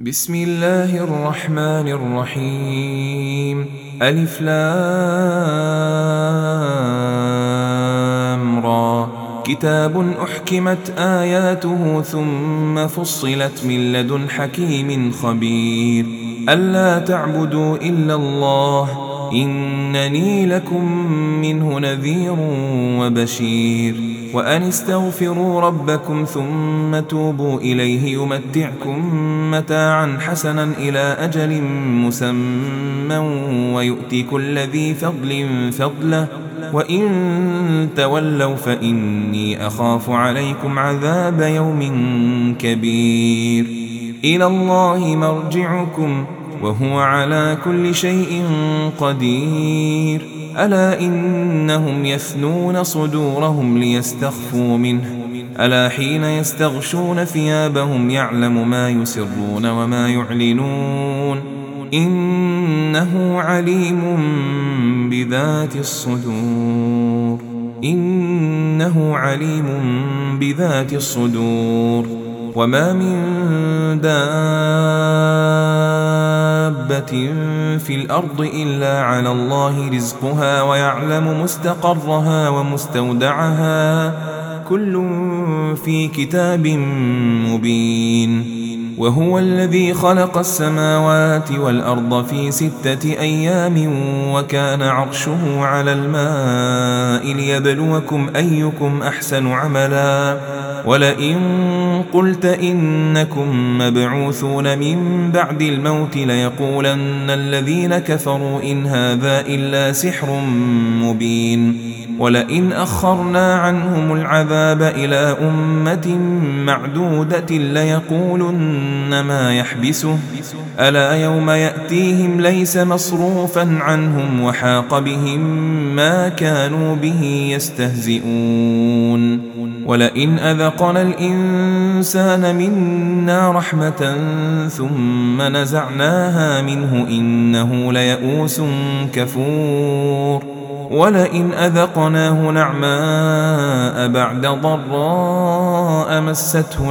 بسم الله الرحمن الرحيم. ألف لام را. كتاب أحكمت آياته ثم فصلت من لدن حكيم خبير. ألا تعبدوا إلا الله إنني لكم منه نذير وبشير. وأن استغفروا ربكم ثم توبوا إليه يمتعكم متاعا حسنا إلى أجل مسمى ويؤتي كل ذي فضل فضله وإن تولوا فإني أخاف عليكم عذاب يوم كبير. إلى الله مرجعكم وهو على كل شيء قدير. ألا إنهم يثنون صدورهم ليستخفوا منه ألا حين يستغشون ثيابهم يعلم ما يسرون وما يعلنون إنه عليم بذات الصدور. إنه عليم بذات الصدور. وما من دابة في الأرض إلا على الله رزقها ويعلم مستقرها ومستودعها كل في كتاب مبين. وهو الذي خلق السماوات والأرض في 6 أيام وكان عرشه على الماء ليبلوكم أيكم أحسن عملا. ولئن قلت إنكم مبعوثون من بعد الموت ليقولن الذين كفروا إن هذا إلا سحر مبين. ولئن أخرنا عنهم العذاب إلى أمة معدودة ليقولن ما يحبسه ألا يوم يأتيهم ليس مصروفا عنهم وحاق بهم ما كانوا به يستهزئون. ولئن أذقنا الإنسان منا رحمة ثم نزعناها منه إنه ليئوس كفور. ولئن أذقناه نعماء بعد ضراء مسته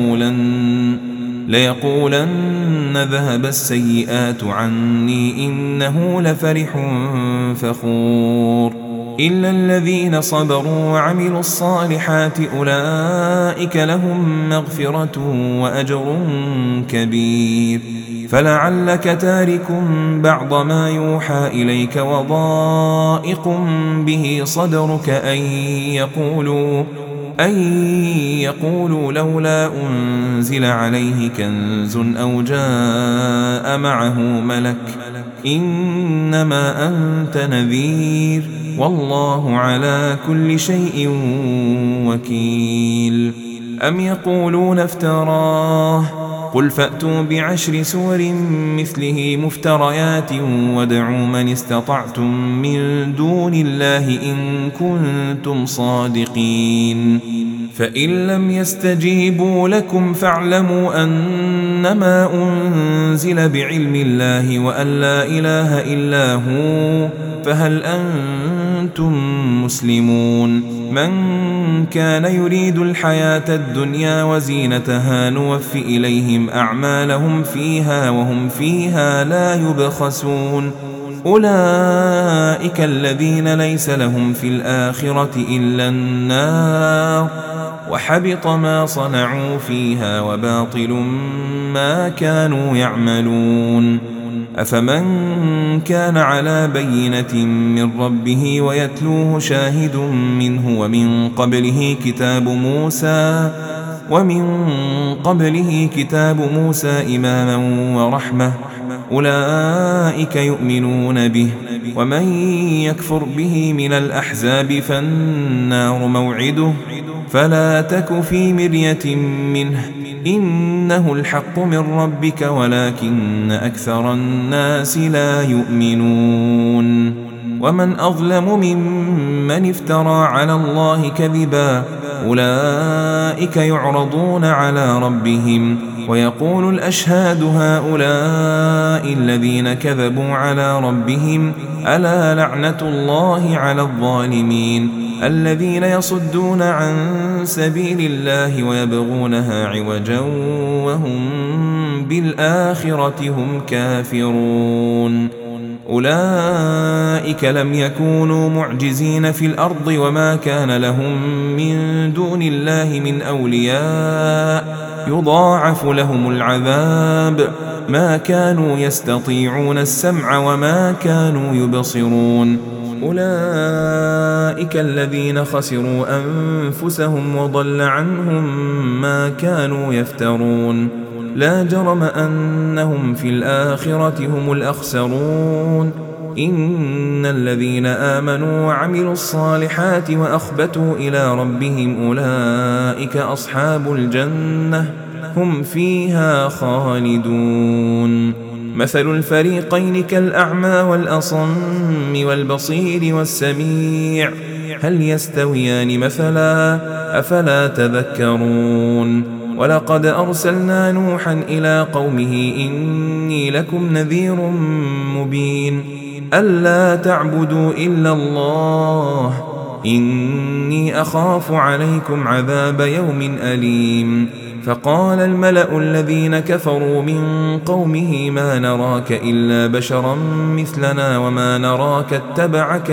ليقولن ذهب السيئات عني إنه لفرح فخور. إلا الذين صبروا وعملوا الصالحات أولئك لهم مغفرة وأجر كبير. فلعلك تارك بعض ما يوحى إليك وضائق به صدرك أن يقولوا لولا أنزل عليه كنز أو جاء معه ملك إنما أنت نذير والله على كل شيء وكيل. أم يقولون افتراه قل فأتوا ب10 سور مثله مفتريات وادعوا من استطعتم من دون الله إن كنتم صادقين. فإن لم يستجيبوا لكم فاعلموا أنما أنزل بعلم الله وأن لا إله إلا هو فهل أنتم مسلمون. من كان يريد الحياة الدنيا وزينتها نوفي إليهم أعمالهم فيها وهم فيها لا يبخسون. أولئك الذين ليس لهم في الآخرة إلا النار وحبط ما صنعوا فيها وباطل ما كانوا يعملون. أفمن كان على بينة من ربه ويتلوه شاهد منه ومن قبله كتاب موسى إماما ورحمة أولئك يؤمنون به. ومن يكفر به من الأحزاب فالنار موعده فلا تك في مرية منه إنه الحق من ربك ولكن أكثر الناس لا يؤمنون. ومن أظلم ممن افترى على الله كذبا أولئك يعرضون على ربهم ويقول الأشهاد هؤلاء الذين كذبوا على ربهم ألا لعنة الله على الظالمين الذين يصدون عن سبيل الله ويبغونها عوجا وهم بالآخرة هم كافرون أولئك لم يكونوا معجزين في الأرض وما كان لهم من دون الله من أولياء يضاعف لهم العذاب ما كانوا يستطيعون السمع وما كانوا يبصرون أولئك الذين خسروا أنفسهم وضل عنهم ما كانوا يفترون لا جرم أنهم في الآخرة هم الأخسرون إن الذين آمنوا وعملوا الصالحات وأخبتوا إلى ربهم أولئك أصحاب الجنة هم فيها خالدون مثل الفريقين كالأعمى والأصم والبصير والسميع هل يستويان مثلا أفلا تذكرون ولقد أرسلنا نوحا إلى قومه إني لكم نذير مبين ألا تعبدوا إلا الله إني أخاف عليكم عذاب يوم أليم فقال الملأ الذين كفروا من قومه ما نراك إلا بشرا مثلنا وما نراك اتبعك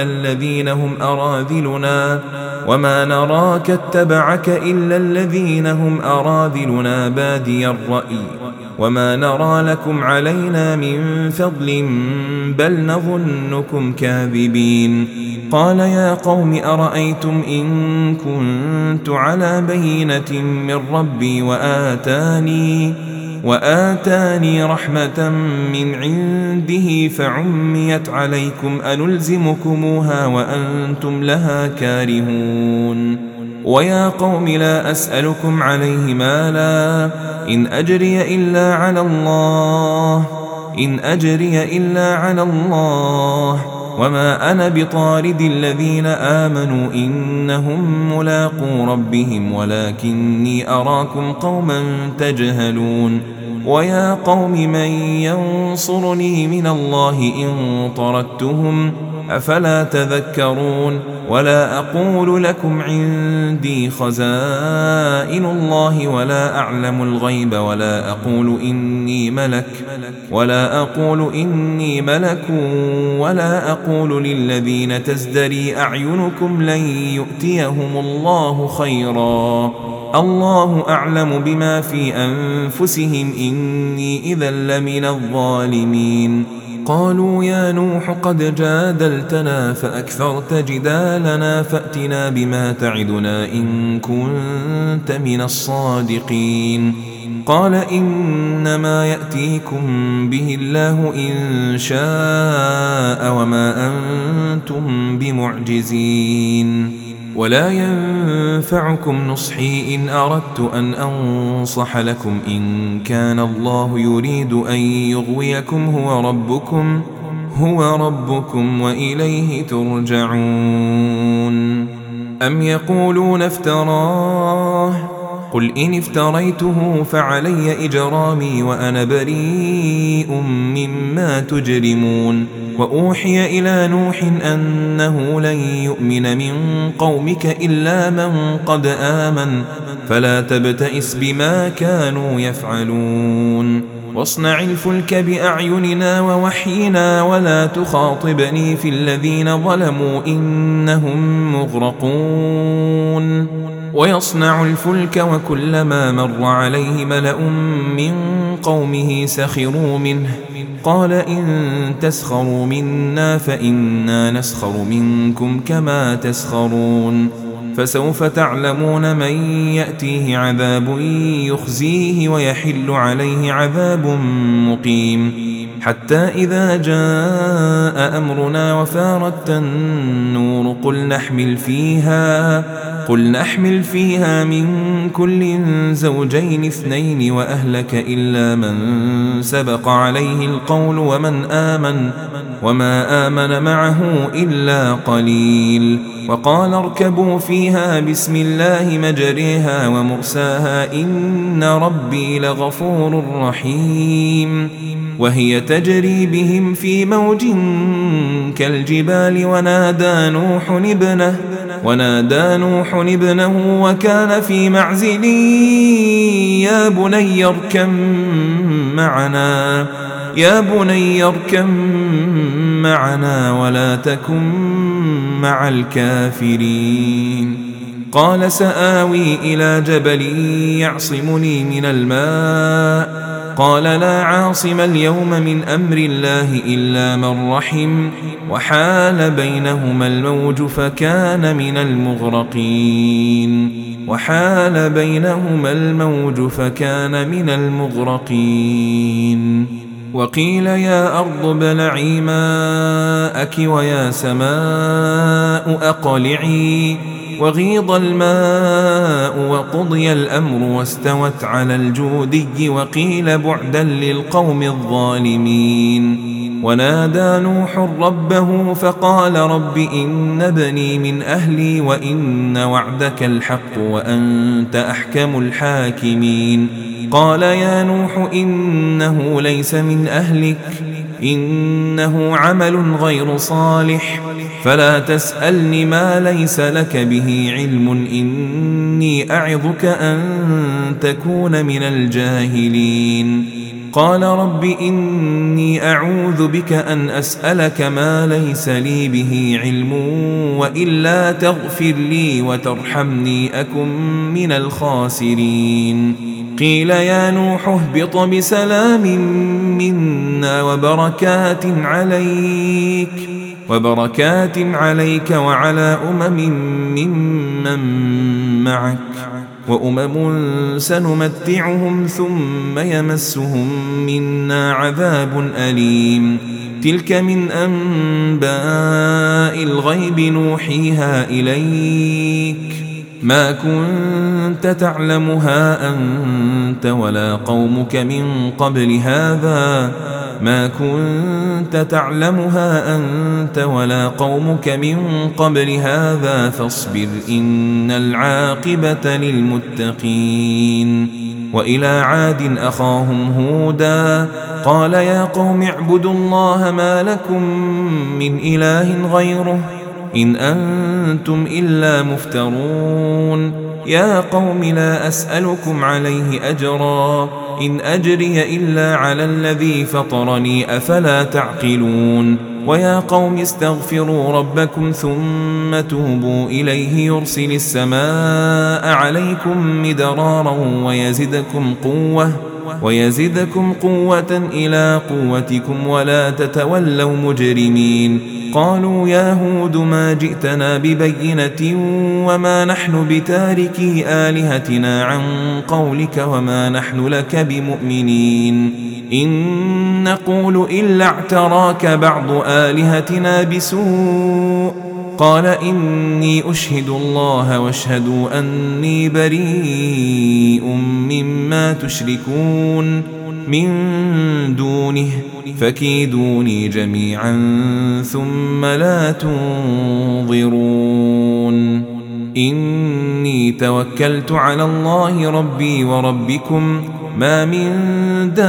إلا الذين هم أراذلنا بادي الرأي وما نرى لكم علينا من فضل بل نظنكم كاذبين قال يا قوم أرأيتم إن كنت على بينة من ربي وآتاني رحمة من عنده فعميت عليكم أنلزمكموها وأنتم لها كارهون ويا قوم لا أسألكم عليه مالا إن أجري إلا على الله وما أنا بطارد الذين آمنوا إنهم ملاقو ربهم ولكني أراكم قوما تجهلون ويا قوم من ينصرني من الله إن طردتهم أفلا تذكرون ولا أقول لكم عندي خزائن الله ولا أعلم الغيب ولا أقول إني ملك ولا أقول للذين تزدري أعينكم لن يؤتيهم الله خيرا الله أعلم بما في أنفسهم إني إذا لمن الظالمين قالوا يا نوح قد جادلتنا فأكثرت جدالنا فأتنا بما تعدنا إن كنت من الصادقين قال إنما يأتيكم به الله إن شاء وما أنتم بمعجزين ولا ينفعكم نصحي إن أردت أن أنصح لكم إن كان الله يريد أن يغويكم هو ربكم وإليه ترجعون أم يقولون افتراه قل إن افتريته فعلي إجرامي وأنا بريء مما تجرمون وأوحي إلى نوح أنه لن يؤمن من قومك إلا من قد آمن فلا تبتئس بما كانوا يفعلون واصنع الفلك بأعيننا ووحينا ولا تخاطبني في الذين ظلموا إنهم مغرقون ويصنع الفلك وكلما مر عليه ملأ من قومه سخروا منه قال إن تسخروا منا فإنا نسخر منكم كما تسخرون فسوف تعلمون من يأتيه عذاب يخزيه ويحل عليه عذاب مقيم حتى إذا جاء أمرنا وفارت النور قل نحمل فيها قل نحمل فيها من كل زوجين اثنين وأهلك إلا من سبق عليه القول وما آمن معه إلا قليل. وقال اركبوا فيها بسم الله مجريها ومرساها إن ربي لغفور رحيم. وهي تجري بهم في موج كالجبال ونادى نوح ابنه وكان في معزل يا بني اركم معنا ولا تكن مع الكافرين. قال سآوي إلى جبل يعصمني من الماء قال لا عاصم اليوم من أمر الله إلا من رحم وحال بينهما الموج فكان من المغرقين. وقيل يا أرض ابلعي ماءك ويا سماء أقلعي وغيض الماء وقضي الأمر واستوت على الجودي وقيل بعدا للقوم الظالمين. ونادى نوح ربه فقال رب إن ابني من أهلي وإن وعدك الحق وأنت أحكم الحاكمين. قال يا نوح إنه ليس من أهلك إنه عمل غير صالح فلا تسألني ما ليس لك به علم إني أعظك أن تكون من الجاهلين. قال رب إني أعوذ بك أن أسألك ما ليس لي به علم وإلا تغفر لي وترحمني أكن من الخاسرين. قيل يا نوح اهبط بسلام منا وبركات عليك وعلى ممن معك سنمتعهم ثم يمسهم منا عذاب أليم. تلك من أنباء الغيب نوحيها إليك ما كنت تعلمها أنت ولا قومك من قبل هذا فاصبر إن العاقبة للمتقين. وإلى عاد أخاهم هودا قال يا قوم اعبدوا الله ما لكم من إله غيره إن أنتم إلا مفترون. يا قوم لا أسألكم عليه أجرا إن أجري إلا على الذي فطرني أفلا تعقلون. ويا قوم استغفروا ربكم ثم توبوا إليه يرسل السماء عليكم مدرارا ويزدكم قوة إلى قوتكم ولا تتولوا مجرمين. قالوا يا هود ما جئتنا ببينة وما نحن بتاركي آلهتنا عن قولك وما نحن لك بمؤمنين إن نقول إلا اعتراك بعض آلهتنا بسوء. قال إني أشهد الله واشهدوا أني بريء مما تشركون من دونه فكيدوني جميعا ثم لا تنظرون. إني توكلت على الله ربي وربكم ما من دابة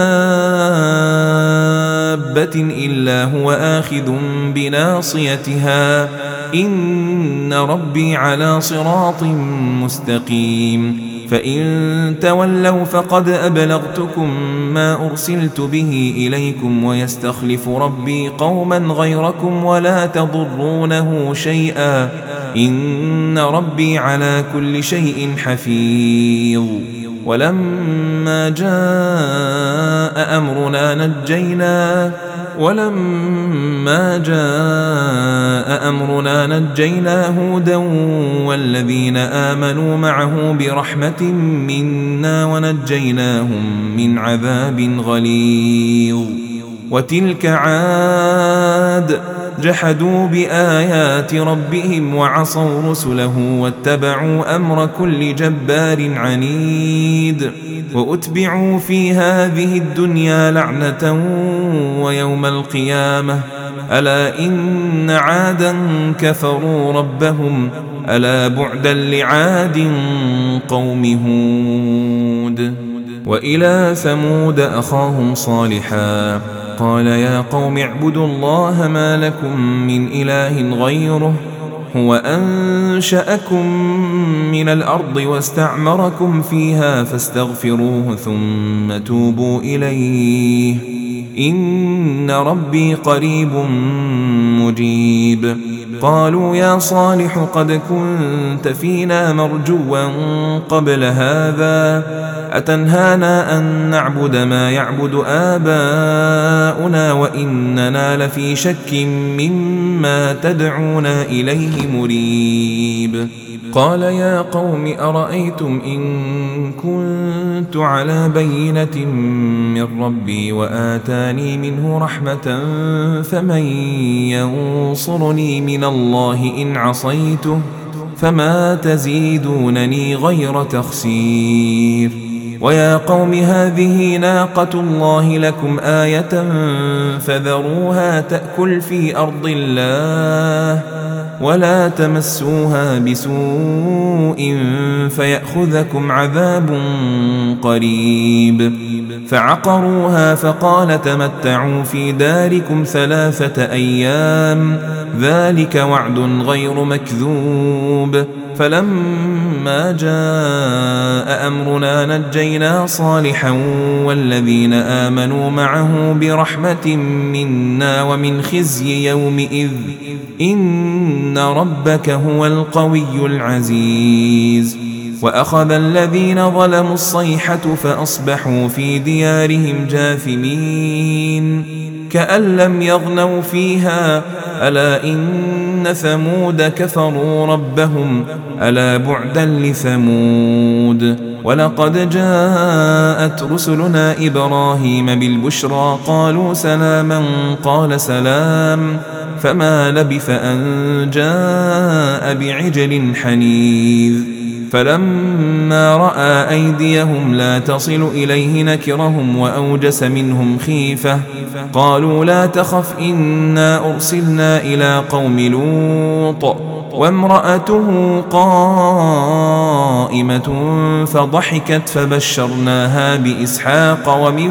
إلا هو آخذ بناصيتها إن ربي على صراط مستقيم. فإن تولوا فقد أبلغتكم ما أرسلت به إليكم ويستخلف ربي قوما غيركم ولا تضرونه شيئا إن ربي على كل شيء حفيظ. ولما جاء أمرنا نجينا هودا والذين آمنوا معه برحمة منا ونجيناهم من عذاب غليظ. وتلك عاد جحدوا بآيات ربهم وعصوا رسله واتبعوا أمر كل جبار عنيد وأتبعوا في هذه الدنيا لعنة ويوم القيامة ألا إن عادا كفروا ربهم ألا بعدا لعاد قوم هود. وإلى ثمود أخاهم صالحا قال يا قوم اعبدوا الله ما لكم من إله غيره هو أنشأكم من الأرض واستعمركم فيها فاستغفروه ثم توبوا إليه إن ربي قريب مجيب. قالوا يا صالح قد كنت فينا مرجوا قبل هذا أتنهانا أن نعبد ما يعبد آباؤنا وإننا لفي شك مما تدعونا إليه مريب. قال يا قوم أرأيتم إن كنت على بينة من ربي وآتاني منه رحمة فمن ينصرني من الله إن عصيته فما تزيدونني غير تخسير. ويا قوم هذه ناقة الله لكم آية فذروها تأكل في أرض الله ولا تمسوها بسوء فيأخذكم عذاب قريب. فعقروها فقال تمتعوا في داركم 3 أيام ذلك وعد غير مكذوب. فلما جاء أمرنا نجينا صالحا والذين آمنوا معه برحمة منا ومن خزي يومئذ إن ربك هو القوي العزيز. وأخذ الذين ظلموا الصيحة فأصبحوا في ديارهم جاثمين كأن لم يغنوا فيها ألا إن ثمود كفروا ربهم ألا بعدا لثمود. ولقد جاءت رسلنا إبراهيم بالبشرى قالوا سلاما قال سلام فما لبث أن جاء بعجل حنيذ. فلما رأى أيديهم لا تصل إليه نكرهم وأوجس منهم خيفة قالوا لا تخف إنا أرسلنا إلى قوم لوط وامرأته قائمة فضحكت فبشرناها بإسحاق ومن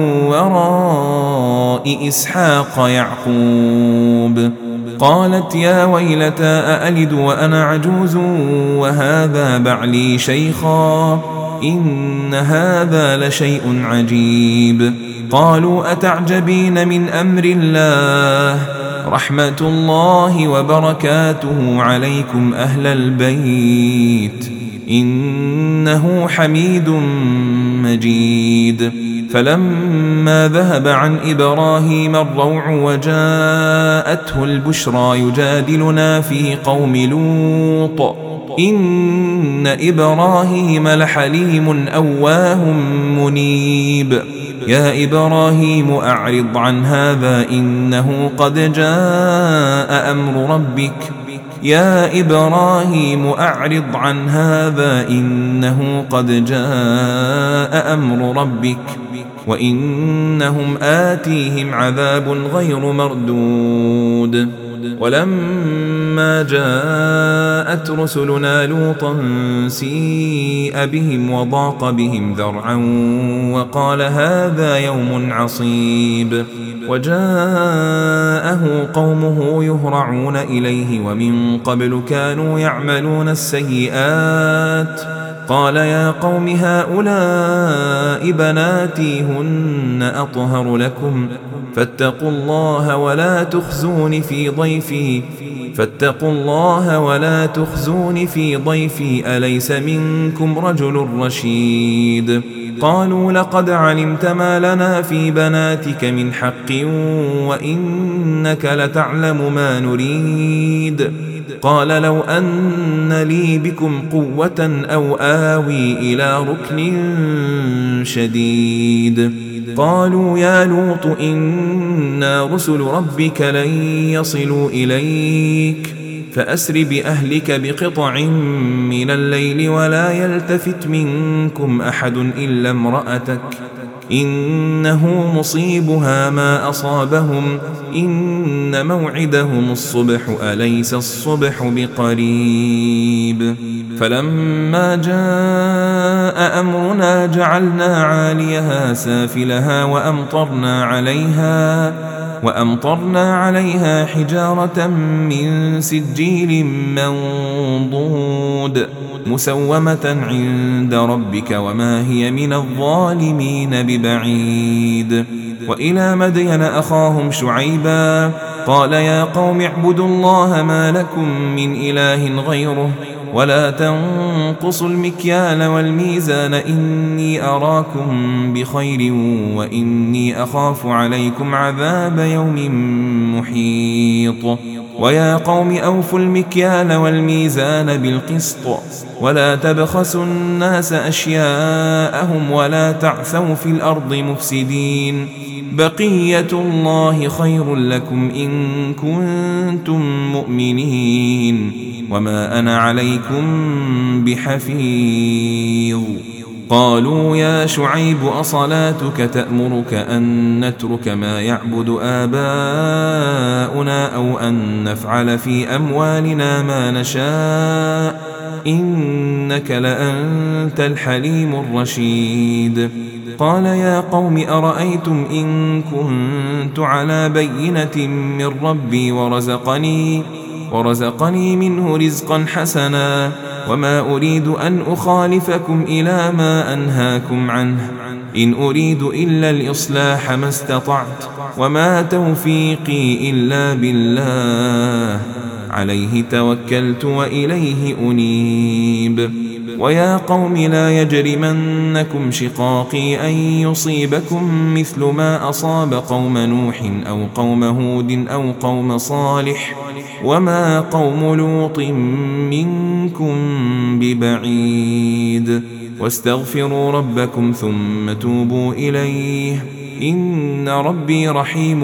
وراء إسحاق يعقوب. قالت يا ويلتى أألد وأنا عجوز وهذا بعلي شيخا إن هذا لشيء عجيب. قالوا أتعجبين من أمر الله رحمة الله وبركاته عليكم أهل البيت إنه حميد مجيد. فلما ذهب عن إبراهيم الروع وجاءته البشرى يجادلنا في قوم لوط إن إبراهيم لحليم أواه منيب. يا إبراهيم أعرض عن هذا إنه قد جاء أمر ربك يا إبراهيم أعرض عن هذا إنه قد جاء أمر ربك وإنهم آتيهم عذاب غير مردود. ولما جاءت رسلنا لوطا سيء بهم وضاق بهم ذرعا وقال هذا يوم عصيب. وجاءه قومه يهرعون إليه ومن قبل كانوا يعملون السيئات قال يا قوم هؤلاء بناتي هن أطهر لكم فاتقوا الله ولا تخزوني في ضيفي أليس منكم رجل رشيد. قالوا لقد علمت ما لنا في بناتك من حق وإنك لتعلم ما نريد قال لو أن لي بكم قوة أو آوي إلى ركن شديد. قالوا يا لوط إنا رسل ربك لن يصلوا إليك فأسر بأهلك بقطع من الليل ولا يلتفت منكم أحد إلا امرأتك إنه مصيبها ما أصابهم إن موعدهم الصبح أليس الصبح بقريب. فلما جاء أمرنا جعلنا عاليها سافلها وأمطرنا عليها حجارة من سجيل منضود مسومة عند ربك وما هي من الظالمين ببعيد. وإلى مدين أخاهم شعيبا قال يا قوم اعبدوا الله ما لكم من إله غيره ولا تنقصوا المكيال والميزان إني أراكم بخير وإني أخاف عليكم عذاب يوم محيط. ويا قوم أوفوا المكيال والميزان بالقسط ولا تبخسوا الناس أشياءهم ولا تعثوا في الأرض مفسدين بقية الله خير لكم إن كنتم مؤمنين وما أنا عليكم بحفيظ. قالوا يا شعيب أصلاتك تأمرك أن نترك ما يعبد آباؤنا أو أن نفعل في أموالنا ما نشاء إنك لأنت الحليم الرشيد. قال يا قوم أرأيتم إن كنت على بينة من ربي ورزقني منه رزقا حسنا وما أريد أن أخالفكم إلى ما أنهاكم عنه إن أريد إلا الإصلاح ما استطعت وما توفيقي إلا بالله عليه توكلت وإليه أنيب. ويا قوم لا يجرمنكم شقاقي أن يصيبكم مثل ما أصاب قوم نوح أو قوم هود أو قوم صالح وما قوم لوط منكم ببعيد واستغفروا ربكم ثم توبوا إليه إن ربي رحيم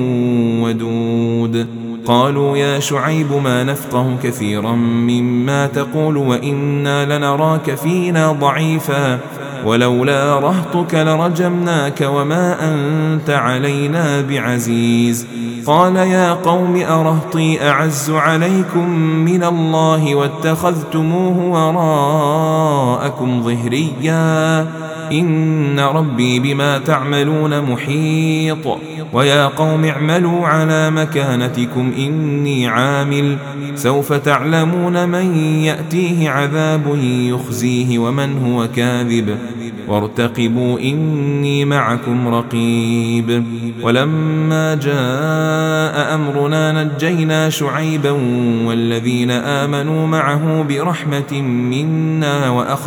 ودود. قالوا يا شعيب ما نفقه كثيرا مما تقول وإنا لنراك فينا ضعيفا ولولا رهطك لرجمناك وما أنت علينا بعزيز. قال يا قوم أرهطي أعز عليكم من الله واتخذتموه وراءكم ظهريا إن ربي بما تعملون محيط. ويا قوم اعملوا على مكانتكم إني عامل سوف تعلمون من يأتيه عذاب يخزيه ومن هو كاذب وارتقبوا إني معكم رقيب. ولما جاء أمرنا نجينا شعيبا والذين آمنوا معه برحمة منا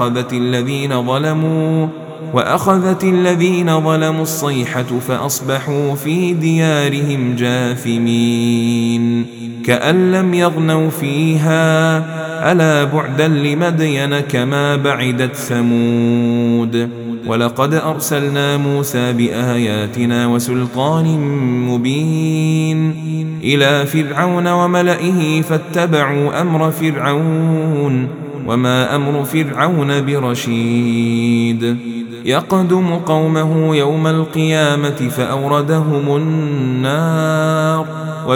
وأخذت الذين ظلموا الصيحة فأصبحوا في ديارهم جاثمين كأن لم يغنوا فيها ألا بعدا لمدين كما بعدت ثمود. ولقد أرسلنا موسى بآياتنا وسلطان مبين إلى فرعون وملئه فاتبعوا أمر فرعون وما أمر فرعون برشيد. يقدم قومه يوم القيامة فأوردهم النار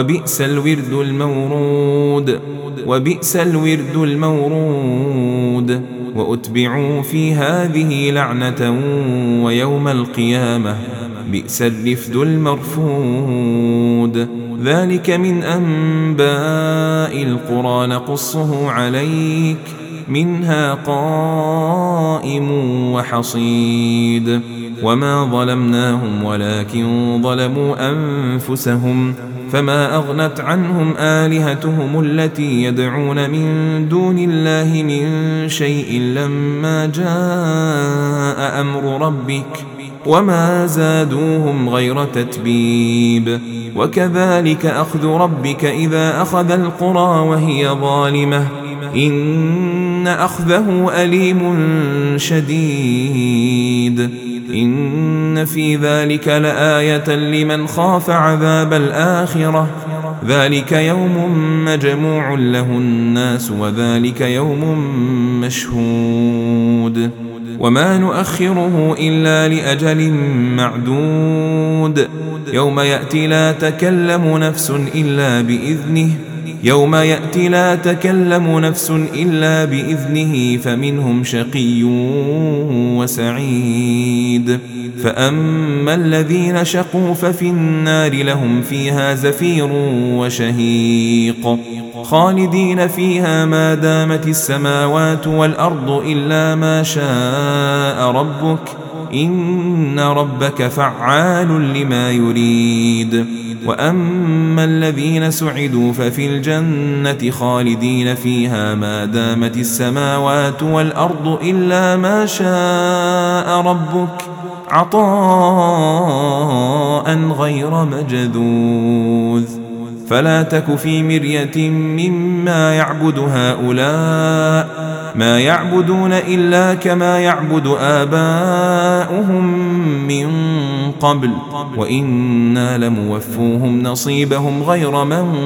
وبئس الورد المورود وأتبعوا في هذه لعنة ويوم القيامة بئس الرفد المرفود. ذلك من أنباء القرى نقصه عليك منها قائم وحصيد. وما ظلمناهم ولكن ظلموا أنفسهم فما أغنت عنهم آلهتهم التي يدعون من دون الله من شيء لما جاء أمر ربك وما زادوهم غير تتبيب وكذلك أخذ ربك إذا أخذ القرى وهي ظالمة إن أخذه أليم شديد إن في ذلك لآية لمن خاف عذاب الآخرة ذلك يوم مجموع له الناس وذلك يوم مشهود وما نؤخره إلا لأجل معدود يوم يأتي لا تكلم نفس إلا بإذنه فمنهم شقي وسعيد فأما الذين شقوا ففي النار لهم فيها زفير وشهيق خالدين فيها ما دامت السماوات والأرض إلا ما شاء ربك إن ربك فعال لما يريد وأما الذين سعدوا ففي الجنة خالدين فيها ما دامت السماوات والأرض إلا ما شاء ربك عطاء غير مجذوذ فلا تك في مرية مما يعبد هؤلاء ما يعبدون إلا كما يعبد آباؤهم من قبل وإنا لموفوهم نصيبهم غير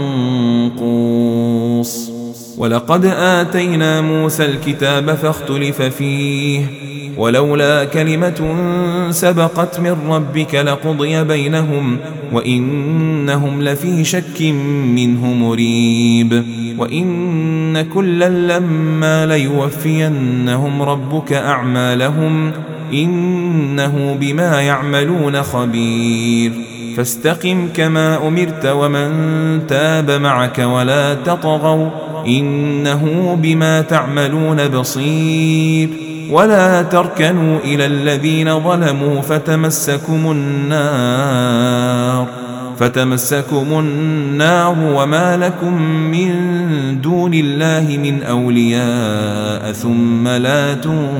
منقوص ولقد آتينا موسى الكتاب فاختلف فيه ولولا كلمة سبقت من ربك لقضي بينهم وإنهم لفي شك منه مريب وإن كلا لما ليوفينهم ربك أعمالهم إنه بما يعملون خبير فاستقم كما أمرت ومن تاب معك ولا تطغوا إنه بما تعملون بصير ولا تركنوا إلى الذين ظلموا فتمسكم النار وما لكم من دون الله من أولياء ثم لا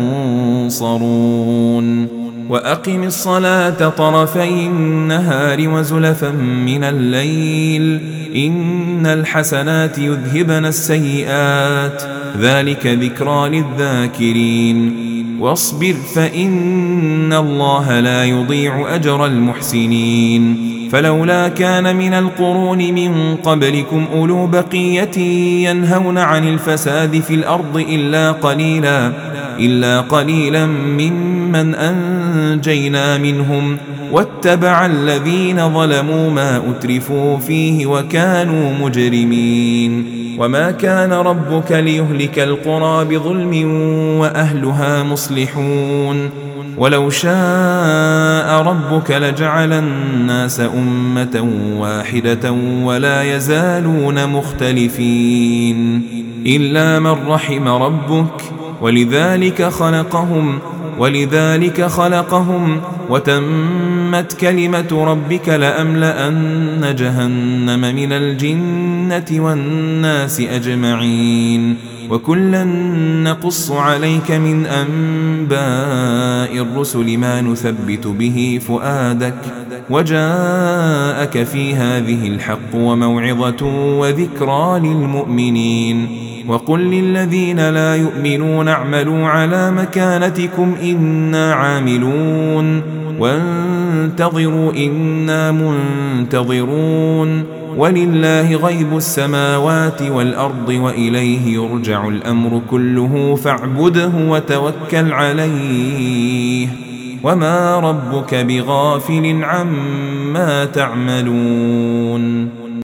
تنصرون وأقم الصلاة طرفي النهار وزلفا من الليل إن الحسنات يذهبن السيئات ذلك ذكرى للذاكرين واصبر فإن الله لا يضيع أجر المحسنين فلولا كان من القرون من قبلكم أولو بقية ينهون عن الفساد في الأرض إلا قليلا ممن أنجينا منهم واتبع الذين ظلموا ما أترفوا فيه وكانوا مجرمين وما كان ربك ليهلك القرى بظلم وأهلها مصلحون ولو شاء ربك لجعل الناس أمة واحدة ولا يزالون مختلفين إلا من رحم ربك ولذلك خلقهم وتمت كلمة ربك لأملأن جهنم من الجنة والناس أجمعين وكلا نقص عليك من أنباء الرسل ما نثبت به فؤادك وجاءك في هذه الحق وموعظة وذكرى للمؤمنين وقل للذين لا يؤمنون اعملوا على مكانتكم إنا عاملون وانتظروا إنا منتظرون ولله غيب السماوات والأرض وإليه يرجع الأمر كله فاعبده وتوكل عليه وما ربك بغافل عما تعملون